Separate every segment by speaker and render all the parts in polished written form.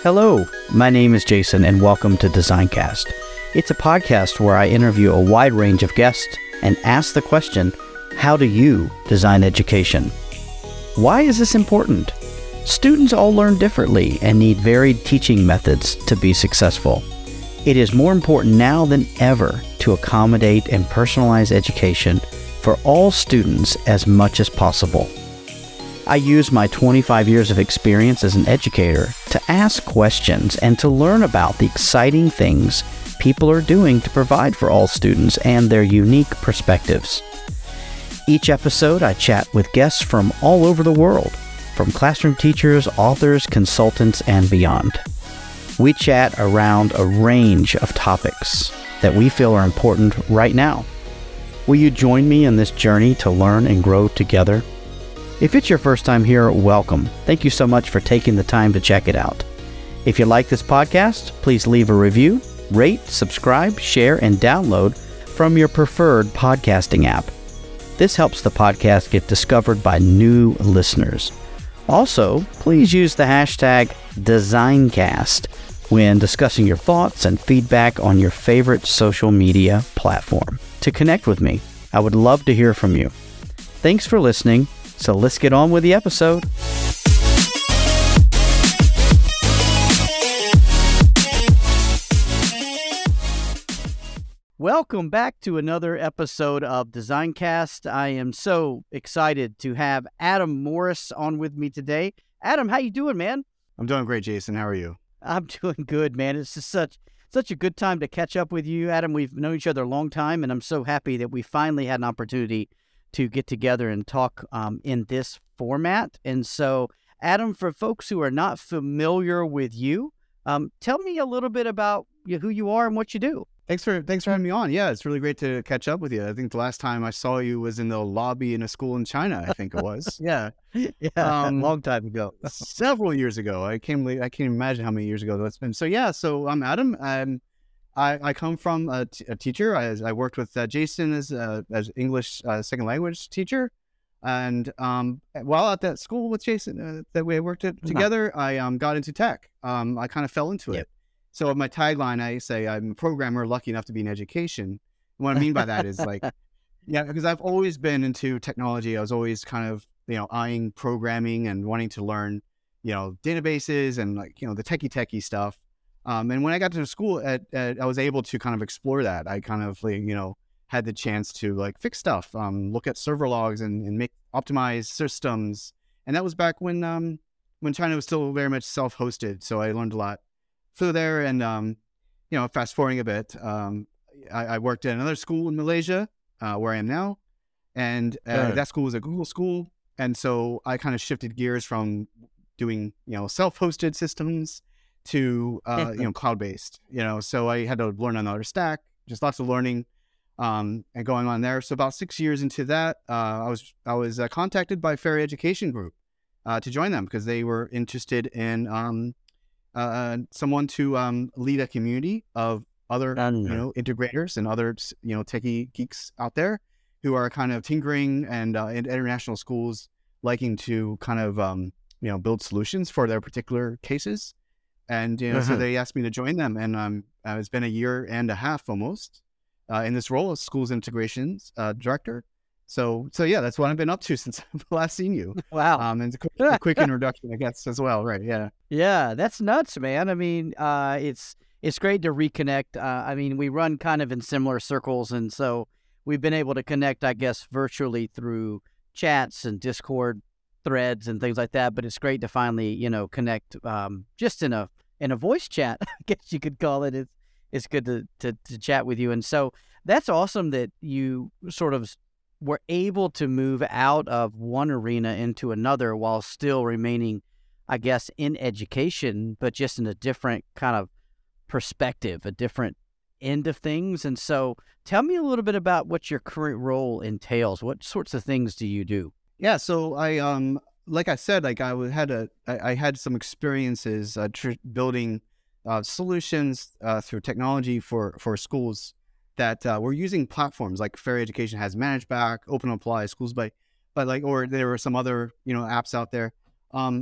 Speaker 1: Hello, my name is Jason and welcome to DesignCast. It's a podcast where I interview a wide range of guests and ask the question, how do you design education? Why is this important? Students all learn differently and need varied teaching methods to be successful. It is more important now than ever to accommodate and personalize education for all students as much as possible. I use my 25 years of experience as an educator to ask questions and to learn about the exciting things people are doing to provide for all students and their unique perspectives. Each episode, I chat with guests from all over the world, from classroom teachers, authors, consultants, and beyond. We chat around a range of topics that we feel are important right now. Will you join me in this journey to learn and grow together? If it's your first time here, welcome. Thank you so much for taking the time to check it out. If you like this podcast, please leave a review, rate, subscribe, share, and download from your preferred podcasting app. This helps the podcast get discovered by new listeners. Also, please use the hashtag DesignCast when discussing your thoughts and feedback on your favorite social media platform. To connect with me, I would love to hear from you. Thanks for listening. So let's get on with the episode. Welcome back to another episode of DesignCast. I am so excited to have Adam Morris on with me today. Adam, how you doing, man?
Speaker 2: I'm doing great, Jason. How are you?
Speaker 1: I'm doing good, man. It's just such a good time to catch up with you, Adam. We've known each other a long time, and I'm so happy that we finally had an opportunity to get together and talk in this format. And so, Adam, for folks who are not familiar with you, tell me a little bit about who you are and what you do.
Speaker 2: Thanks for having me on. Yeah, it's really great to catch up with you. I think the last time I saw you was in the lobby in a school in China, I think it was. Yeah.
Speaker 1: Yeah, a long time ago.
Speaker 2: Several years ago. I can't imagine how many years ago that's been. So I'm Adam. I come from a teacher. I worked with Jason as English second language teacher. And while at that school with Jason that we worked at together, I got into tech. I kind of fell into it. So my tagline, I say I'm a programmer lucky enough to be in education. And what I mean by that is because I've always been into technology. I was always kind of, eyeing programming and wanting to learn, databases and the techie stuff. And when I got to school I was able to kind of explore that. I kind of, had the chance to fix stuff, look at server logs and make optimize systems. And that was back when China was still very much self-hosted. So I learned a lot through there. And, fast forwarding a bit, I worked at another school in Malaysia, where I am now. And that school was a Google school. And so I kind of shifted gears from doing, self-hosted systems to, cloud-based, so I had to learn another stack, just lots of learning, and going on there. So about 6 years into that, I was contacted by Fairy Education Group, to join them because they were interested in, someone to, lead a community of other, integrators and other, techie geeks out there who are kind of tinkering and, in international schools liking to kind of, build solutions for their particular cases. And, so they asked me to join them. And it's been a year and a half almost in this role as schools integrations director. So yeah, that's what I've been up to since I've last seen you.
Speaker 1: Wow.
Speaker 2: And a quick introduction, I guess, as well. Right. Yeah.
Speaker 1: Yeah, that's nuts, man. I mean, it's great to reconnect. I mean, we run kind of in similar circles. And so we've been able to connect, I guess, virtually through chats and Discord threads and things like that, but it's great to finally, connect just in a voice chat, I guess you could call it. It's good to chat with you. And so that's awesome that you sort of were able to move out of one arena into another while still remaining, I guess, in education, but just in a different kind of perspective, a different end of things. And so tell me a little bit about what your current role entails. What sorts of things do you do?
Speaker 2: Yeah, so I like I said, I had some experiences building solutions through technology for schools that were using platforms like Fairy Education has ManageBack, OpenApply, Schools by, or there were some other apps out there, and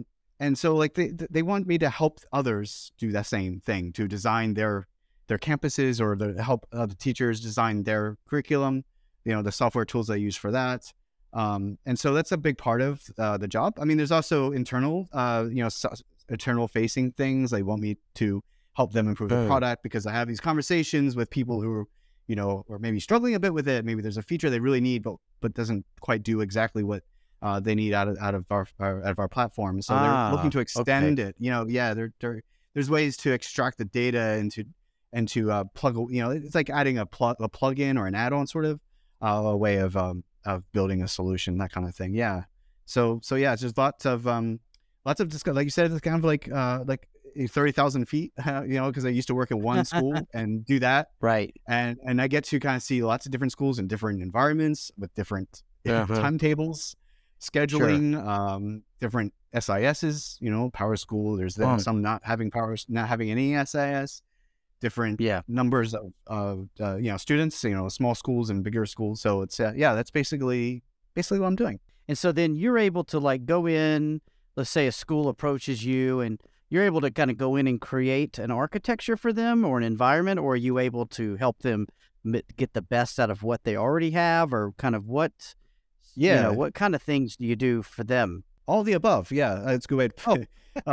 Speaker 2: And so like they want me to help others do the same thing, to design their campuses, or to help the teachers design their curriculum, the software tools they use for that. And so that's a big part of the job. I mean, there's also internal, internal facing things. They want me to help them improve the product, because I have these conversations with people who, are maybe struggling a bit with it. Maybe there's a feature they really need, but doesn't quite do exactly what they need out of our platform. So they're looking to extend it. There's ways to extract the data and to plug. It's like adding a plugin or an add-on, sort of a way of building a solution, that kind of thing. Yeah. So yeah, it's just lots of discuss. Like you said, it's kind of like 30,000 feet, because I used to work in one school and do that.
Speaker 1: Right.
Speaker 2: And I get to kind of see lots of different schools in different environments with different timetables, scheduling, different SISs, power school. There's some not having any SIS, different numbers of students, small schools and bigger schools. So it's, that's basically what I'm doing.
Speaker 1: And so then you're able to like go in, let's say a school approaches you, and you're able to kind of go in and create an architecture for them or an environment, or are you able to help them get the best out of what they already have, or kind of what kind of things do you do for them?
Speaker 2: All the above. Yeah, that's a good way to put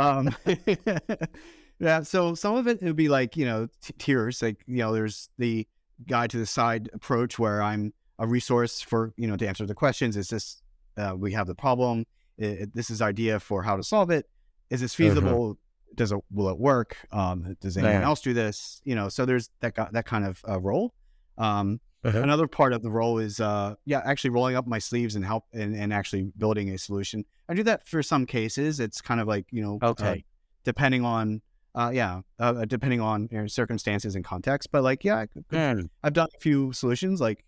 Speaker 2: it. Yeah. So some of it would be like, tiers, like, there's the guide to the side approach, where I'm a resource for, to answer the questions. Is this, we have the problem. This is idea for how to solve it. Is this feasible? Will it work? Does anyone else do this? So there's that kind of role. Another part of the role is, actually rolling up my sleeves and help and actually building a solution. I do that for some cases. It's kind of like, depending on, depending on circumstances and context. But like, I've done a few solutions, like,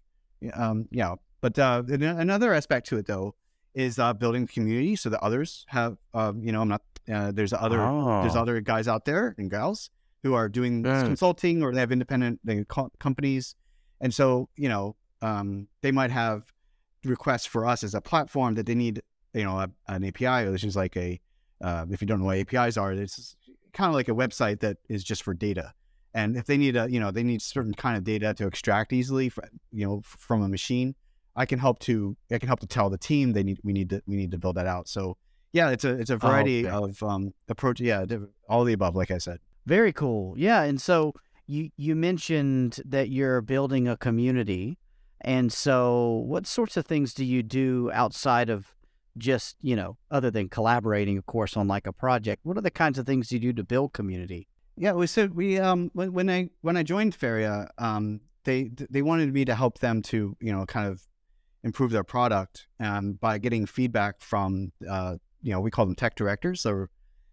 Speaker 2: But another aspect to it, though, is building community so that others have, I'm not. There's other guys out there and gals who are doing consulting, or they have independent companies, and so they might have requests for us as a platform that they need an API, which is like a if you don't know what APIs are, it's kind of like a website that is just for data. And if they need they need certain kind of data to extract easily from a machine, I can help to tell the team we need to build that out. So yeah, it's a variety of approach. Yeah, all of the above, like I said.
Speaker 1: Very cool. Yeah, and so you mentioned that you're building a community, and so what sorts of things do you do outside of just other than collaborating, of course, on like a project? What are the kinds of things you do to build community?
Speaker 2: Yeah, when I joined Feria, they wanted me to help them to kind of improve their product by getting feedback from we call them tech directors, or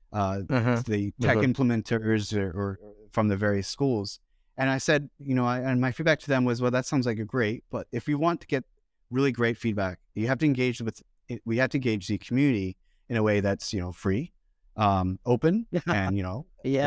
Speaker 2: the tech implementers, or from the various schools. And I said, and my feedback to them was, well, that sounds like great, but if we want to get really great feedback, we have to engage the community in a way that's free, open, and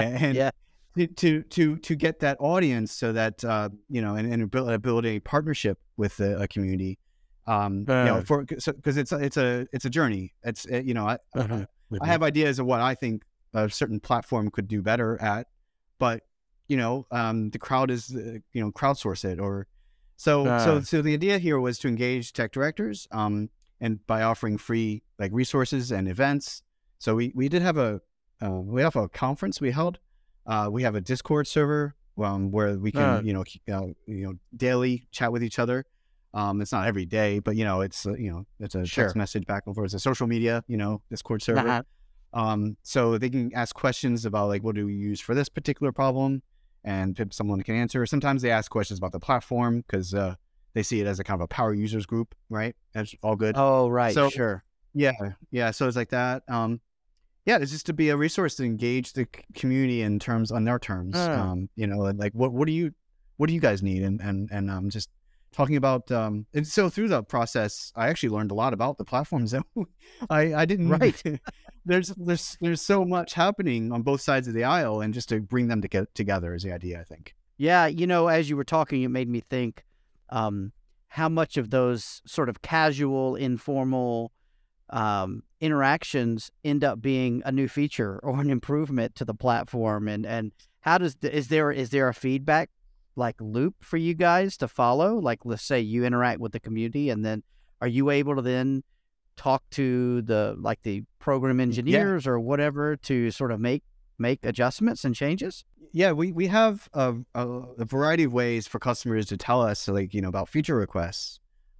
Speaker 2: to get that audience, so that and build a partnership with a community. Because it's a journey. It's I have ideas of what I think a certain platform could do better at, but the crowd is crowdsource it, or so the idea here was to engage tech directors, and by offering free like resources and events. So we did have a conference we held. We have a Discord server where we can daily chat with each other. It's not every day, but it's a text message back and forth. It's a social media, Discord server. So they can ask questions about like, what do we use for this particular problem, and someone can answer. Sometimes they ask questions about the platform because they see it as a kind of a power users group, right? That's all good.
Speaker 1: Oh, right. So, sure.
Speaker 2: Yeah. So it's like that. It's just to be a resource to engage the community on their terms. Like what do you guys need, and just talking about, and so through the process, I actually learned a lot about the platforms that I didn't.
Speaker 1: Right.
Speaker 2: There's so much happening on both sides of the aisle, and just to bring them together is the idea, I think.
Speaker 1: Yeah, as you were talking, it made me think how much of those sort of casual, informal interactions end up being a new feature or an improvement to the platform? And how is there a feedback like loop for you guys to follow? Like, let's say you interact with the community, and then are you able to then talk to the program engineers or whatever to sort of make adjustments and changes?
Speaker 2: Yeah, we have a variety of ways for customers to tell us, like, about feature requests.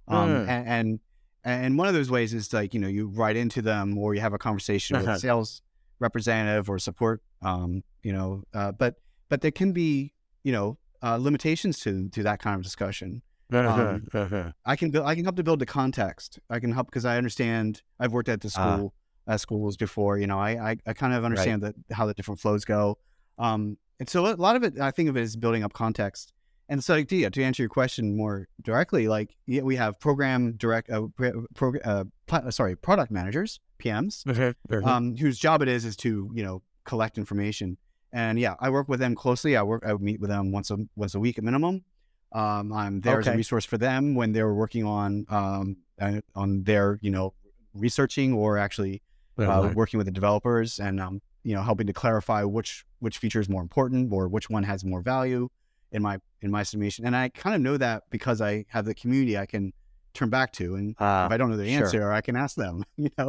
Speaker 2: And one of those ways is like, you write into them, or you have a conversation with a sales representative or support, but there can be, limitations to that kind of discussion. I can help to build the context. I can help because I understand. I've worked at the schools before. I kind of understand how the different flows go. And so a lot of it, I think of it as building up context. And so to answer your question more directly, like, we have product managers, PMs, whose job it is to, collect information. And I work with them closely. I meet with them once a week at minimum. I'm there as a resource for them when they're working on their, researching or actually working with the developers and, helping to clarify which feature is more important or which one has more value in my estimation. And I kind of know that because I have the community I can turn back to. And if I don't know the answer, I can ask them,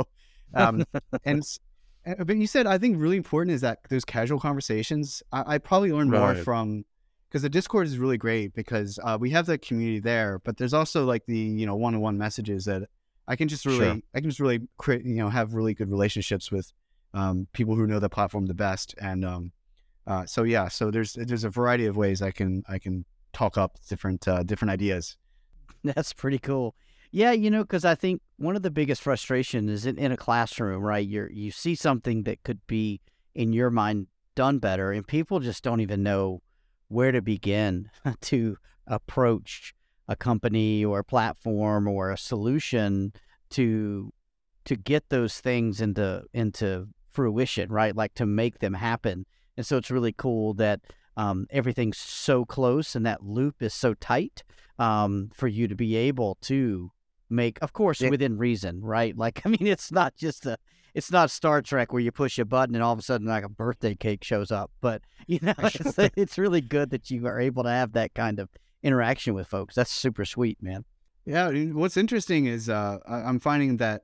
Speaker 2: but you said, I think really important is that those casual conversations, I probably learn more from, because the Discord is really great because we have the community there, but there's also like the, one-on-one messages that I can just really, create, have really good relationships with people who know the platform the best. And so there's a variety of ways I can talk up different ideas.
Speaker 1: That's pretty cool. Yeah, because I think one of the biggest frustrations is in a classroom, right? You see something that could be, in your mind, done better, and people just don't even know where to begin to approach a company or a platform or a solution to get those things into fruition, right? Like, to make them happen. And so it's really cool that everything's so close and that loop is so tight for you to be able to make, of course, within reason, right? Like, I mean, it's not Star Trek where you push a button and all of a sudden like a birthday cake shows up. But, it's really good that you are able to have that kind of interaction with folks. That's super sweet, man.
Speaker 2: Yeah. What's interesting is I'm finding that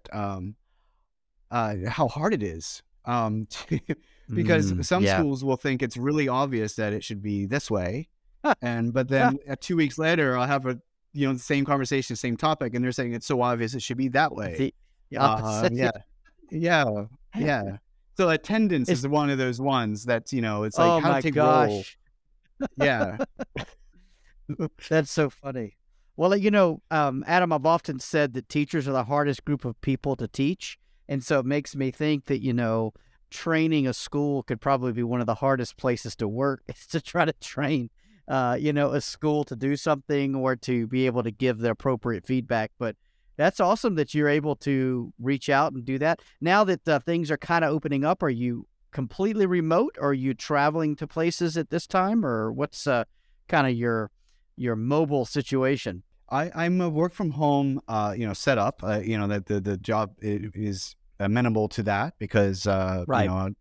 Speaker 2: how hard it is. Because some schools will think it's really obvious that it should be this way. But then 2 weeks later, I'll have the same conversation, same topic, and they're saying it's so obvious it should be that way.
Speaker 1: The opposite.
Speaker 2: Yeah. So attendance is one of those ones that's, it's like, how to take role. Yeah.
Speaker 1: That's so funny. Well, Adam, I've often said that teachers are the hardest group of people to teach. And so it makes me think that, training a school could probably be one of the hardest places to work, is to try to train, a school to do something or to be able to give the appropriate feedback. But that's awesome that you're able to reach out and do that. Now that things are kind of opening up, are you completely remote, or are you traveling to places at this time, or what's kind of your mobile situation?
Speaker 2: I'm a work from home, setup. That the job is amenable to that because but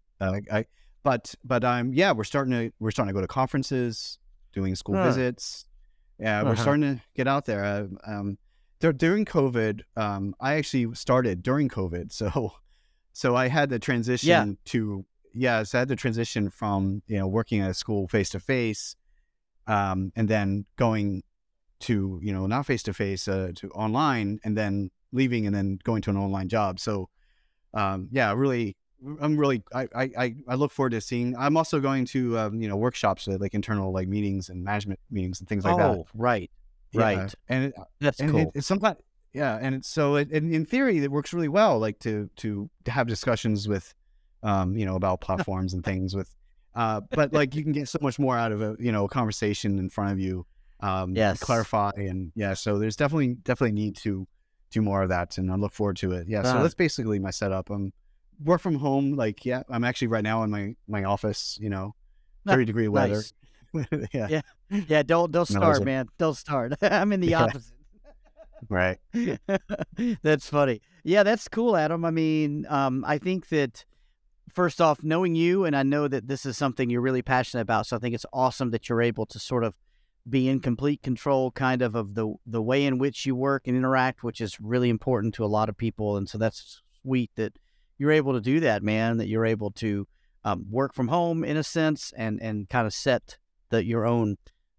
Speaker 2: we're starting to go to conferences, doing school visits. We're starting to get out there. During COVID, I actually started during COVID, so I had the transition so I had the transition from working at a school face to face, and then going to not face to face to online, and then leaving and then going to an online job. So really, I look forward to seeing. I'm also going to workshops, like internal meetings and management meetings and things like that.
Speaker 1: Oh, right.
Speaker 2: And
Speaker 1: that's cool.
Speaker 2: It's sometimes, in theory, it works really well. Like to have discussions with, about platforms and things with, but like you can get so much more out of a conversation in front of you. Clarify and so there's definitely need to do more of that, and I look forward to it. So that's basically my setup. Work from home. I'm actually right now in my office. 30-degree weather.
Speaker 1: Nice. Yeah. Don't start, man. Don't start. I'm in the opposite.
Speaker 2: Right.
Speaker 1: That's funny. Yeah, that's cool, Adam. I mean, I think that first off, knowing you, and I know that this is something you're really passionate about, so I think it's awesome that you're able to sort of be in complete control kind of the way in which you work and interact, which is really important to a lot of people. And so that's sweet that you're able to do that, man, that you're able to work from home in a sense and kind of set your own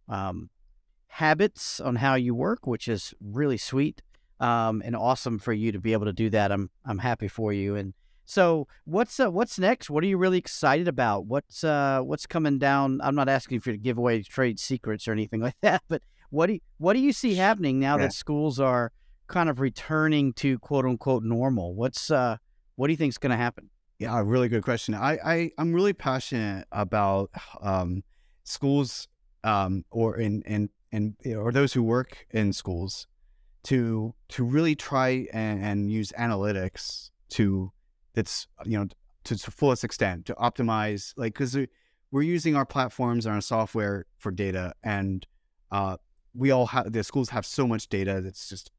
Speaker 1: habits on how you work, which is really sweet and awesome for you to be able to do that. I'm happy for you. And so what's next? What are you really excited about? What's coming down? I'm not asking for you to give away trade secrets or anything like that, but what do you see happening now
Speaker 2: Yeah.
Speaker 1: that schools are kind of returning to quote unquote normal? What do you think is going to happen?
Speaker 2: Yeah, a really good question. I'm really passionate about schools or those who work in schools to really try and use analytics to to the fullest extent to optimize, like, because we're using our platforms and our software for data, and we all have, the schools have so much data that's just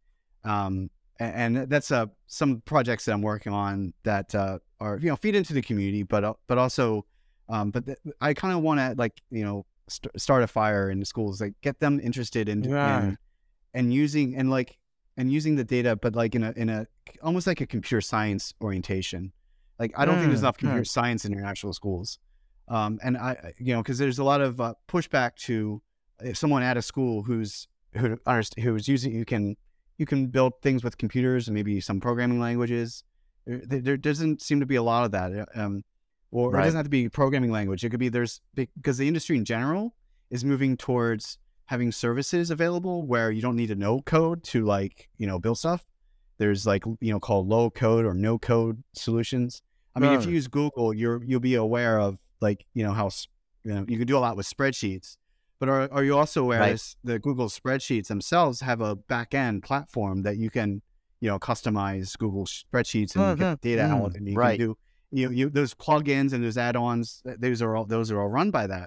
Speaker 2: and that's some projects that I'm working on that are feed into the community, but also I kind of want to, like, start a fire in the schools, like get them interested
Speaker 1: Yeah.
Speaker 2: and using using the data, but like in a almost like a computer science orientation. Like, I don't think there's enough computer science in international schools, and because there's a lot of pushback to someone at a school who's using, you can build things with computers and maybe some programming languages. There doesn't seem to be a lot of that, or it
Speaker 1: Right.
Speaker 2: doesn't have to be programming language. It could be because the industry in general is moving towards having services available where you don't need to know code to, like, build stuff. There's, like, called low code or no code solutions. I mean, if you use Google, you'll be aware of, like, how you can do a lot with spreadsheets. But are you also aware
Speaker 1: Right.
Speaker 2: the Google spreadsheets themselves have a back end platform that you can customize Google spreadsheets and get data out, and you can
Speaker 1: Right.
Speaker 2: do those plugins and those add-ons. Those are all run by that,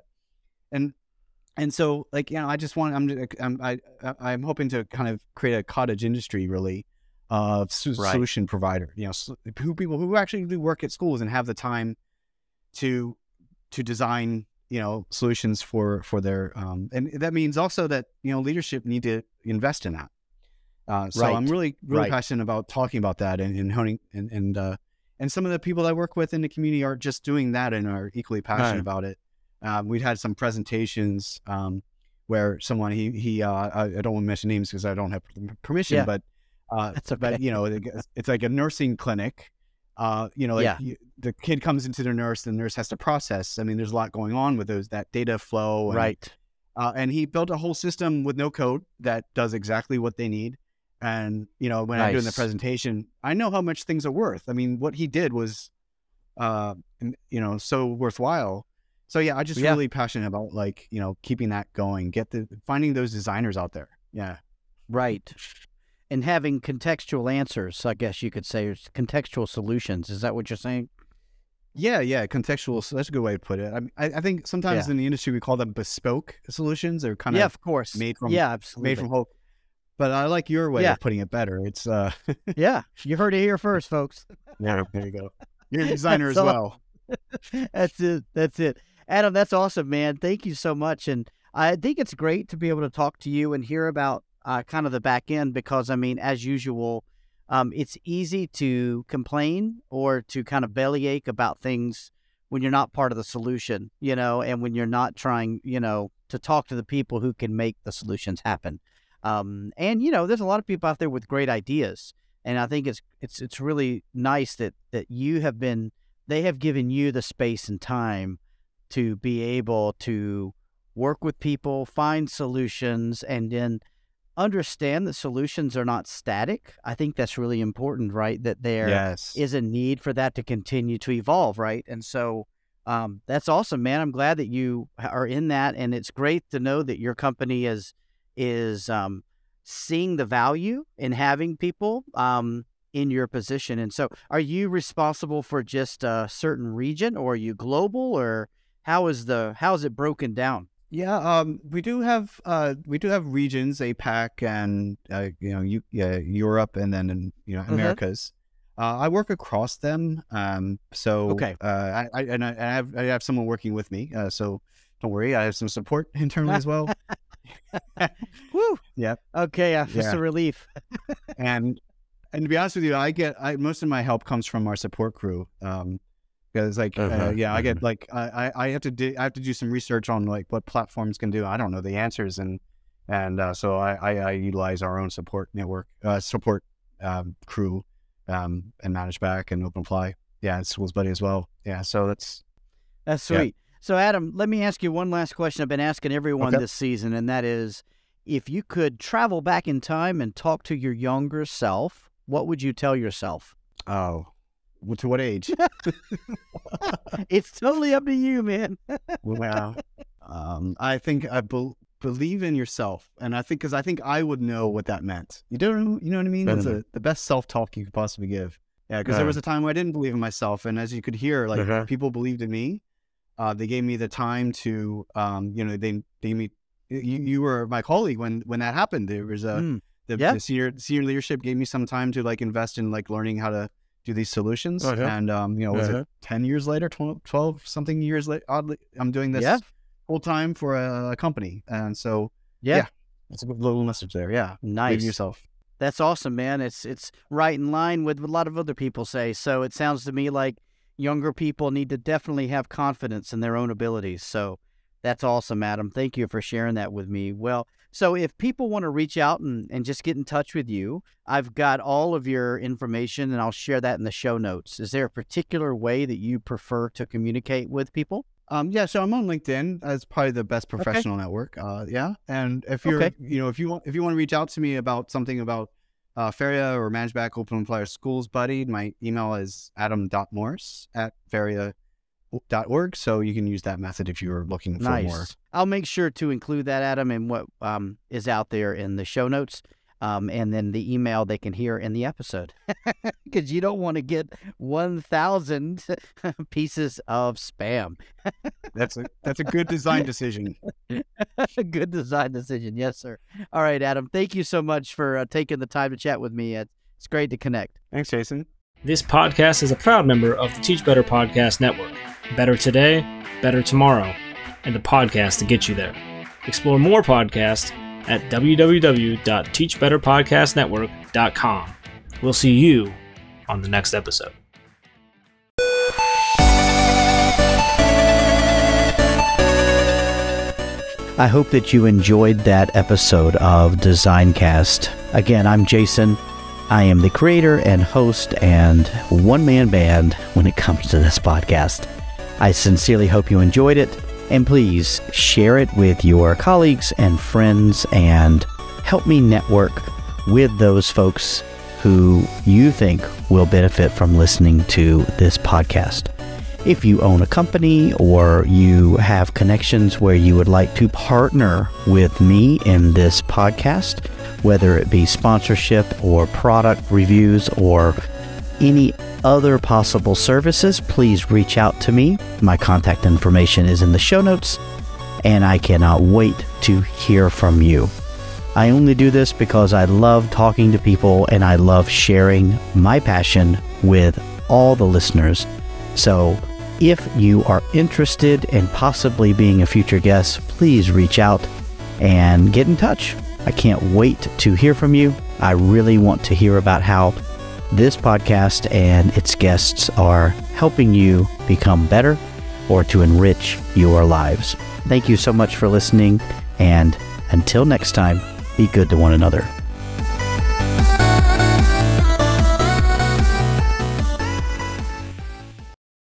Speaker 2: and so, like, I just want I'm hoping to kind of create a cottage industry, really, of
Speaker 1: Right.
Speaker 2: solution provider. People who actually do work at schools and have the time to design solutions for their and that means also that leadership need to invest in that. So I'm
Speaker 1: Right.
Speaker 2: really
Speaker 1: Right.
Speaker 2: passionate about talking about that and honing and some of the people I work with in the community are just doing that and are equally passionate about it. We've had some presentations where someone I don't want to mention names because I don't have permission,
Speaker 1: Yeah.
Speaker 2: but
Speaker 1: That's okay.
Speaker 2: it's like a nursing clinic.
Speaker 1: Yeah.
Speaker 2: The kid comes into the nurse has to process. I mean, there's a lot going on with that data flow,
Speaker 1: Right.
Speaker 2: and he built a whole system with no code that does exactly what they need. And when I'm doing the
Speaker 1: Nice.
Speaker 2: presentation, I know how much things are worth. I mean, what he did was so worthwhile. So yeah, I just
Speaker 1: Yeah.
Speaker 2: really passionate about, like, keeping that going, finding those designers out there. Yeah.
Speaker 1: Right. And having contextual answers, I guess you could say, or contextual solutions. Is that what you're saying?
Speaker 2: Yeah, contextual. So that's a good way to put it. I think sometimes
Speaker 1: Yeah.
Speaker 2: in the industry we call them bespoke solutions. They're kind
Speaker 1: Yeah,
Speaker 2: of
Speaker 1: of course.
Speaker 2: made from
Speaker 1: Yeah,
Speaker 2: made from
Speaker 1: absolutely.
Speaker 2: hope. But I like your way
Speaker 1: Yeah.
Speaker 2: of putting it better. It's
Speaker 1: Yeah. You heard it here first, folks.
Speaker 2: yeah, there you go. You're a designer
Speaker 1: That's
Speaker 2: as
Speaker 1: all.
Speaker 2: well.
Speaker 1: That's it. That's it. Adam, that's awesome, man. Thank you so much. And I think it's great to be able to talk to you and hear about kind of the back end because, I mean, as usual, it's easy to complain or to kind of bellyache about things when you're not part of the solution, and when you're not trying, to talk to the people who can make the solutions happen. And, there's a lot of people out there with great ideas. And I think it's really nice that they have given you the space and time to be able to work with people, find solutions, and then understand that solutions are not static. I think that's really important, right? That there
Speaker 2: Yes.
Speaker 1: is a need for that to continue to evolve, right? And so that's awesome, man. I'm glad that you are in that, and it's great to know that your company is seeing the value in having people in your position. And so, are you responsible for just a certain region, or are you global, or how is it broken down?
Speaker 2: Yeah, we do have regions, APAC and Europe, and then Americas. I work across them. So
Speaker 1: Okay.
Speaker 2: I have someone working with me. So don't worry, I have some support internally as well.
Speaker 1: Woo.
Speaker 2: Yep.
Speaker 1: Okay, it's a relief.
Speaker 2: And to be honest with you, most of my help comes from our support crew. Because I get I have to do some research on like what platforms can do. I don't know the answers, and so I utilize our own support network, crew, and ManageBack and OpenApply. Yeah, and Schools Buddy as well. Yeah, so that's
Speaker 1: sweet.
Speaker 2: Yeah.
Speaker 1: So Adam, let me ask you one last question I've been asking everyone this season, and that is, if you could travel back in time and talk to your younger self, what would you tell yourself?
Speaker 2: Oh, to what age?
Speaker 1: It's totally up to you, man.
Speaker 2: Wow. I think believe in yourself, and I think I would know what that meant. You know what I mean? That's the best self-talk you could possibly give. Yeah, because there was a time where I didn't believe in myself, and as you could hear, like people believed in me. They gave me the time to, they gave me. You were my colleague when that happened. There was the senior leadership gave me some time to like invest in like learning how to do these solutions. And was it 10 years later, 12 something years later? Oddly, I'm doing this full time for a company, and so that's a good little message there. Yeah,
Speaker 1: nice.
Speaker 2: Believe in yourself.
Speaker 1: That's awesome, man. It's right in line with what a lot of other people say. So it sounds to me like younger people need to definitely have confidence in their own abilities. So that's awesome, Adam. Thank you for sharing that with me. Well, so if people want to reach out and just get in touch with you, I've got all of your information, and I'll share that in the show notes. Is there a particular way that you prefer to communicate with people?
Speaker 2: So I'm on LinkedIn as probably the best professional network. And if you're, if you want to reach out to me about something about Feria or ManageBack, OpenApply, or Schools Buddy, my email is adam.morris@feria.org. So you can use that method if you're looking for more.
Speaker 1: I'll make sure to include that, Adam, in what is out there in the show notes. And then the email they can hear in the episode, because you don't want to get 1,000 pieces of spam.
Speaker 2: That's a good design decision.
Speaker 1: A good design decision. Yes, sir. All right, Adam, thank you so much for taking the time to chat with me. It's great to connect.
Speaker 2: Thanks, Jason.
Speaker 3: This podcast is a proud member of the Teach Better Podcast Network. Better today, better tomorrow, and the podcast to get you there. Explore more podcasts at www.teachbetterpodcastnetwork.com. We'll see you on the next episode.
Speaker 1: I hope that you enjoyed that episode of DesignCast. Again, I'm Jason. I am the creator and host and one-man band when it comes to this podcast. I sincerely hope you enjoyed it. And please share it with your colleagues and friends and help me network with those folks who you think will benefit from listening to this podcast. If you own a company or you have connections where you would like to partner with me in this podcast, whether it be sponsorship or product reviews or any other possible services, please reach out to me. My contact information is in the show notes, and I cannot wait to hear from you. I only do this because I love talking to people and I love sharing my passion with all the listeners. So if you are interested in possibly being a future guest, please reach out and get in touch. I can't wait to hear from you. I really want to hear about how this podcast and its guests are helping you become better or to enrich your lives. Thank you so much for listening, and until next time, be good to one another.